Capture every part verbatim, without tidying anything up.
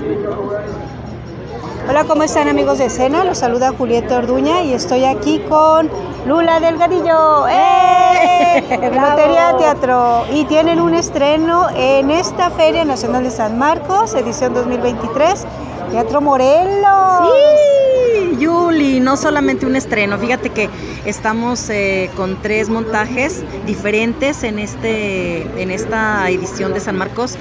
Hola, ¿cómo están, amigos de escena? Los saluda Julieta Orduña y estoy aquí con Lula Delgadillo. ¡Eh! Lotería Teatro. Y tienen un estreno en esta Feria Nacional de San Marcos, edición dos mil veintitrés, Teatro Morelos. Sí, Yuli, no solamente un estreno, fíjate que estamos eh, con tres montajes diferentes en, este, en esta edición de San Marcos.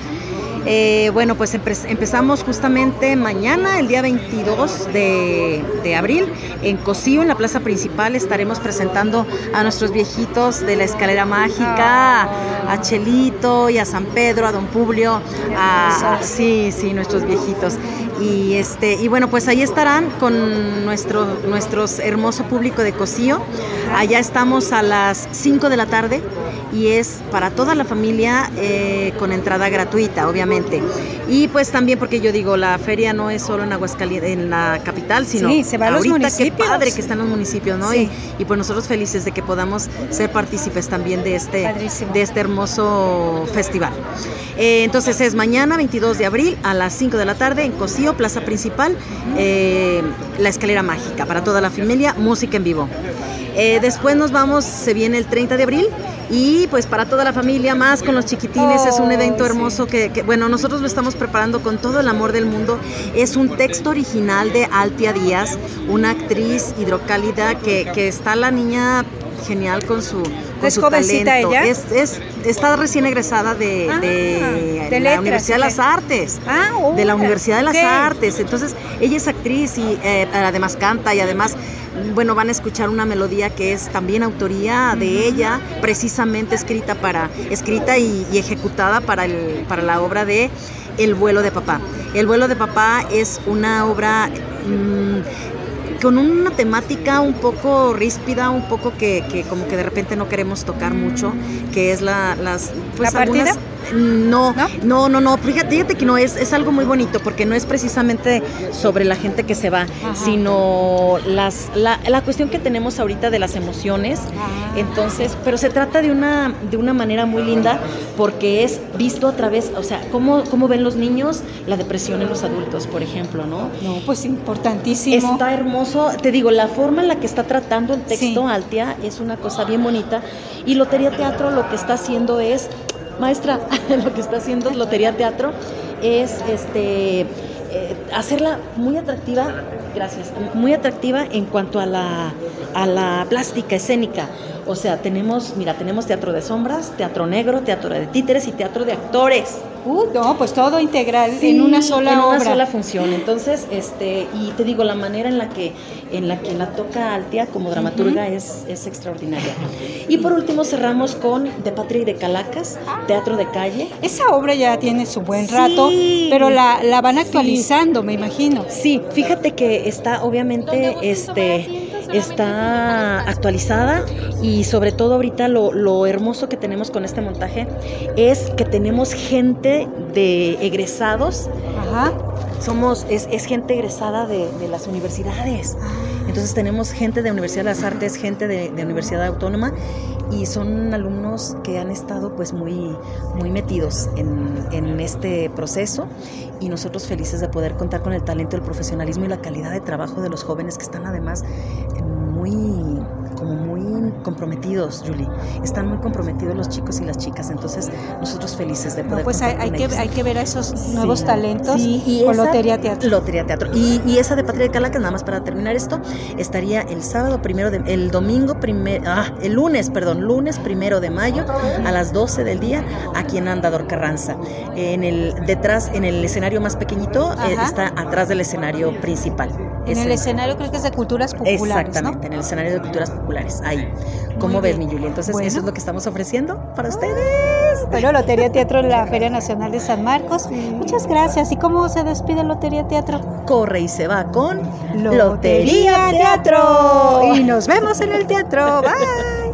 Eh, bueno, pues empe empezamos justamente mañana, el día veintidós de, de abril, en Cocío, en la plaza principal. Estaremos presentando a nuestros viejitos de la Escalera Mágica, a Chelito y a San Pedro, a Don Publio, a, a, sí, sí, nuestros viejitos. Y este y bueno, pues ahí estarán con nuestro nuestros hermoso público de Cocío. Allá estamos a las cinco de la tarde y es para toda la familia, eh, con entrada gratuita, obviamente. Y pues también, porque yo digo, la feria no es solo en Aguascalientes, en la capital, sino sí, se va a los ahorita municipios. Qué padre que están los municipios, ¿no? Sí. Y, y pues nosotros felices de que podamos ser partícipes también de este, Padrísimo. de este hermoso festival. Eh, entonces es mañana, veintidós de abril, a las cinco de la tarde, en Cocío, plaza principal, uh-huh. eh, la Escalera Mágica, para toda la familia, música en vivo. Eh, después nos vamos, se viene el treinta de abril y pues para toda la familia, más con los chiquitines, oh, es un evento hermoso, sí. que, que, bueno, nosotros lo estamos preparando con todo el amor del mundo. Es un texto original de Altia Díaz, una actriz hidrocálida que, que está la niña genial con su, con ¿Es su jovencita talento. ella? Es, es, está recién egresada de, ah, de, de la letras, Universidad de las Artes. Ah, oh, de la Universidad de las ¿qué? Artes. Entonces, ella es actriz y eh, además canta y además, bueno, van a escuchar una melodía que es también autoría uh-huh. de ella, precisamente escrita para, escrita y, y ejecutada para el, para la obra de El vuelo de papá. El vuelo de papá es una obra mmm, con una temática un poco ríspida, un poco que, que como que de repente no queremos tocar mucho, que es la, las... Pues, ¿la partida? Algunas, no, no, no, no, no, fíjate, fíjate que no, es, es algo muy bonito, porque no es precisamente sobre la gente que se va, ajá. sino las, la, la cuestión que tenemos ahorita de las emociones, ah. entonces, pero se trata de una, de una manera muy linda, porque es visto a través, o sea, cómo, cómo ven los niños la depresión en los adultos, por ejemplo, ¿no? No, pues importantísimo. Está hermoso, te digo, la forma en la que está tratando el texto, sí. Altia, es una cosa bien bonita, y Lotería Teatro lo que está haciendo es, maestra, lo que está haciendo Lotería Teatro es este eh, hacerla muy atractiva, gracias, muy atractiva en cuanto a la, a la plástica escénica. O sea, tenemos, mira, tenemos teatro de sombras, teatro negro, teatro de títeres y teatro de actores. Uh, no, pues todo integral, sí, en una sola en obra. En una sola función. Entonces, este, y te digo, la manera en la que, en la que la toca Altia como dramaturga uh-huh. es, es extraordinaria. Y por último cerramos con De Patria y de Calacas, teatro de calle. Esa obra ya tiene su buen rato, sí, pero la, la van actualizando, sí. me imagino. Sí, fíjate que está, obviamente, este... está actualizada y sobre todo ahorita lo, lo hermoso que tenemos con este montaje es que tenemos gente de egresados. Ajá. Somos, es, es gente egresada de, de las universidades. Entonces tenemos gente de Universidad de las Artes, gente de, de Universidad Autónoma, y son alumnos que han estado pues muy, muy metidos en, en este proceso, y nosotros felices de poder contar con el talento, el profesionalismo y la calidad de trabajo de los jóvenes, que están además muy, como muy comprometidos, Julie. Están muy comprometidos los chicos y las chicas, entonces nosotros felices de poder no, pues contar hay, con hay ellos. que hay que ver a esos nuevos sí, talentos sí, y con esa, Lotería Teatro. Lotería Teatro. Y, y esa de Patria de Calacas, nada más para terminar esto, estaría el sábado primero de, el domingo primer, ah, el lunes, perdón, lunes primero de mayo a las doce del día, aquí en Andador Carranza. En el detrás, en el escenario más pequeñito, eh, está atrás del escenario principal. En Ese, el escenario creo que es de Culturas Populares, exactamente, ¿no? En el escenario de Culturas Populares, ahí. ¿Cómo ves, mi Julia? Entonces, bueno, eso es lo que estamos ofreciendo para ustedes. Bueno, Lotería Teatro en la Feria Nacional de San Marcos. Sí. Muchas gracias. ¿Y cómo se despide Lotería Teatro? Corre y se va con Lotería, Lotería Teatro. Y nos vemos en el teatro. Bye.